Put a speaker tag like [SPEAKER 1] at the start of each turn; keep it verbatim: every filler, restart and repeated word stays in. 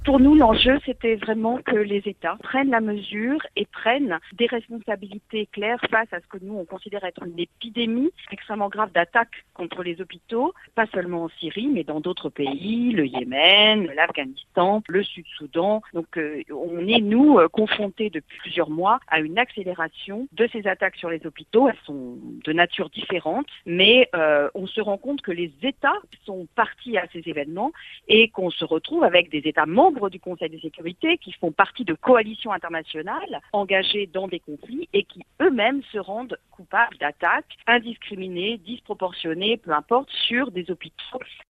[SPEAKER 1] Pour nous, l'enjeu, c'était vraiment que les États prennent la mesure et prennent des responsabilités claires face à ce que nous, on considère être une épidémie extrêmement grave d'attaques contre les hôpitaux, pas seulement en Syrie, mais dans d'autres pays, le Yémen, l'Afghanistan, le Sud-Soudan. Donc, euh, on est, nous, euh, confrontés depuis plusieurs mois à une accélération de ces attaques sur les hôpitaux. Elles sont de nature différente, mais euh, on se rend compte que les États sont partis à ces événements et qu'on se retrouve avec des États membres du Conseil de sécurité qui font partie de coalitions internationales engagées dans des conflits et qui eux-mêmes se rendent coupables d'attaques indiscriminées, disproportionnées, peu importe, sur des hôpitaux